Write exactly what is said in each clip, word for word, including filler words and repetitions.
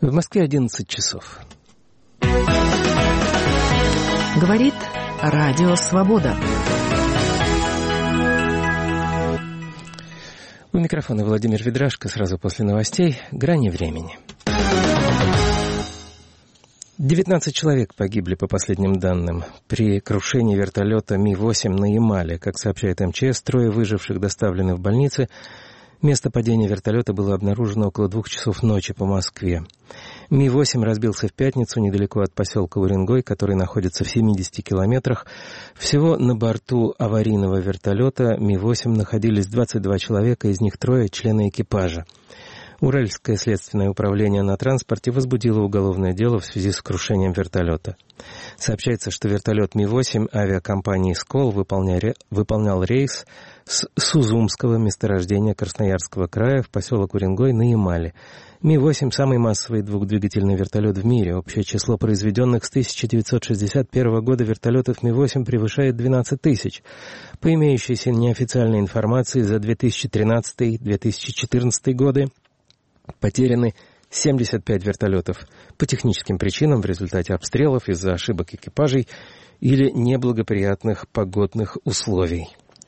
В Москве одиннадцать часов. Говорит Радио Свобода. У микрофона Владимир Ведрашко. Сразу после новостей «Грани времени». девятнадцать человек погибли, по последним данным, при крушении вертолета Ми восемь на Ямале. Как сообщает эм че эс, трое выживших доставлены в больницы. Место падения вертолета было обнаружено около двух часов ночи по Москве. Ми восемь разбился в пятницу недалеко от поселка Уренгой, который находится в семидесяти километрах. Всего на борту аварийного вертолета Ми восемь находились двадцать два человека, из них трое члены экипажа. Уральское следственное управление на транспорте возбудило уголовное дело в связи с крушением вертолета. Сообщается, что вертолет Ми восемь авиакомпании «Скол» выполнял рейс с Сузумского месторождения Красноярского края в поселок Уренгой на Ямале. Ми восемь – самый массовый двухдвигательный вертолет в мире. Общее число произведенных с тысяча девятьсот шестьдесят первого года вертолетов Ми восемь превышает двенадцать тысяч. По имеющейся неофициальной информации, за две тысячи тринадцатый — две тысячи четырнадцатый годы потеряны семьдесят пять вертолетов по техническим причинам в результате обстрелов из-за ошибок экипажей или неблагоприятных погодных условий.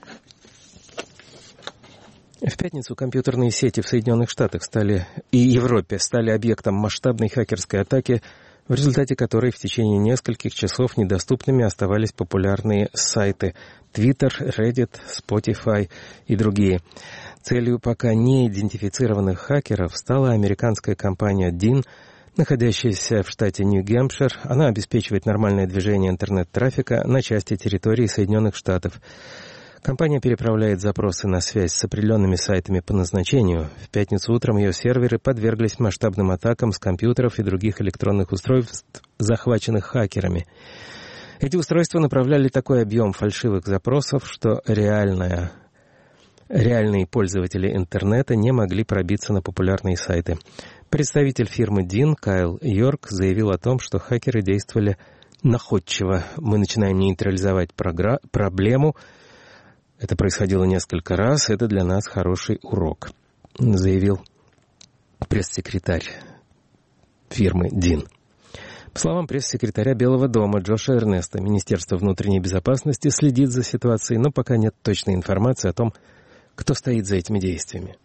В пятницу компьютерные сети в Соединенных Штатах стали и Европе стали объектом масштабной хакерской атаки, в результате которой в течение нескольких часов недоступными оставались популярные сайты Twitter, Reddit, Spotify и другие. Целью пока не идентифицированных хакеров стала американская компания дин, находящаяся в штате Нью-Гэмпшир. Она обеспечивает нормальное движение интернет-трафика на части территории Соединенных Штатов. Компания переправляет запросы на связь с определенными сайтами по назначению. В пятницу утром ее серверы подверглись масштабным атакам с компьютеров и других электронных устройств, захваченных хакерами. Эти устройства направляли такой объем фальшивых запросов, что реальная, реальные пользователи интернета не могли пробиться на популярные сайты. Представитель фирмы дин Кайл Йорк заявил о том, что хакеры действовали находчиво. «Мы начинаем нейтрализовать програ- проблему. Это происходило несколько раз. Это для нас хороший урок», заявил пресс-секретарь фирмы дин. По словам пресс-секретаря Белого дома Джоша Эрнеста, Министерство внутренней безопасности следит за ситуацией, но пока нет точной информации о том, кто стоит за этими действиями.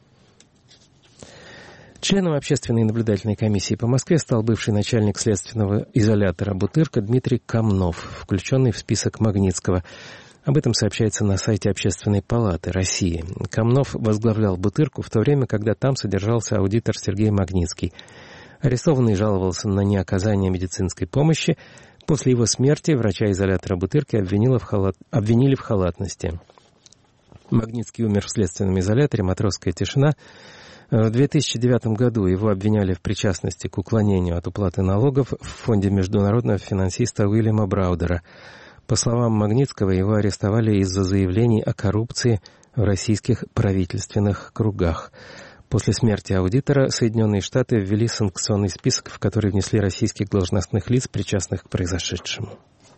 Членом общественной наблюдательной комиссии по Москве стал бывший начальник следственного изолятора «Бутырка» Дмитрий Комнов, включенный в список Магнитского. Об этом сообщается на сайте Общественной палаты России. Комнов возглавлял «Бутырку» в то время, когда там содержался аудитор Сергей Магнитский. Арестованный жаловался на неоказание медицинской помощи. После его смерти врача изолятора «Бутырки» обвинили в, халат... обвинили в халатности. Магнитский умер в следственном изоляторе «Матросская тишина». В две тысячи девятом году его обвиняли в причастности к уклонению от уплаты налогов в фонде международного финансиста Уильяма Браудера. По словам Магнитского, его арестовали из-за заявлений о коррупции в российских правительственных кругах. После смерти аудитора Соединенные Штаты ввели санкционный список, в который внесли российских должностных лиц, причастных к произошедшему.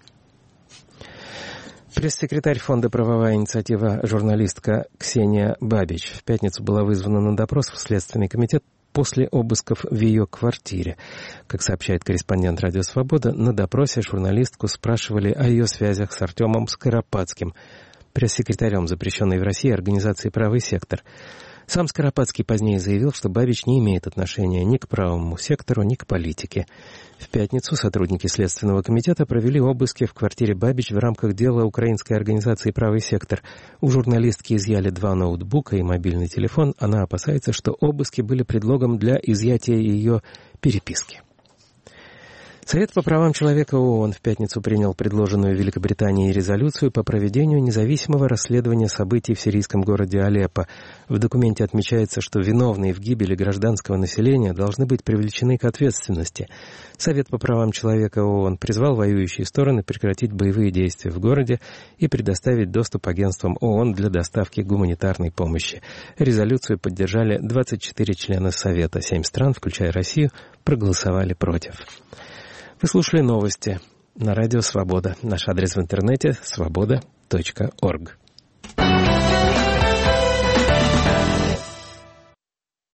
Пресс-секретарь фонда «Правовая инициатива» журналистка Ксения Бабич в пятницу была вызвана на допрос в Следственный комитет после обысков в ее квартире. Как сообщает корреспондент «Радио Свобода», на допросе журналистку спрашивали о ее связях с Артемом Скоропадским, пресс-секретарем запрещенной в России организации «Правый сектор». Сам Скоропадский позднее заявил, что Бабич не имеет отношения ни к правому сектору, ни к политике. В пятницу сотрудники Следственного комитета провели обыски в квартире Бабич в рамках дела украинской организации «Правый сектор». У журналистки изъяли два ноутбука и мобильный телефон. Она опасается, что обыски были предлогом для изъятия ее переписки. Совет по правам человека ООН в пятницу принял предложенную Великобританией резолюцию по проведению независимого расследования событий в сирийском городе Алеппо. В документе отмечается, что виновные в гибели гражданского населения должны быть привлечены к ответственности. Совет по правам человека ООН призвал воюющие стороны прекратить боевые действия в городе и предоставить доступ агентствам ООН для доставки гуманитарной помощи. Резолюцию поддержали двадцать четыре члена Совета. Семь стран, включая Россию, проголосовали против. Вы слушали новости на Радио Свобода. Наш адрес в интернете — свобода точка орг.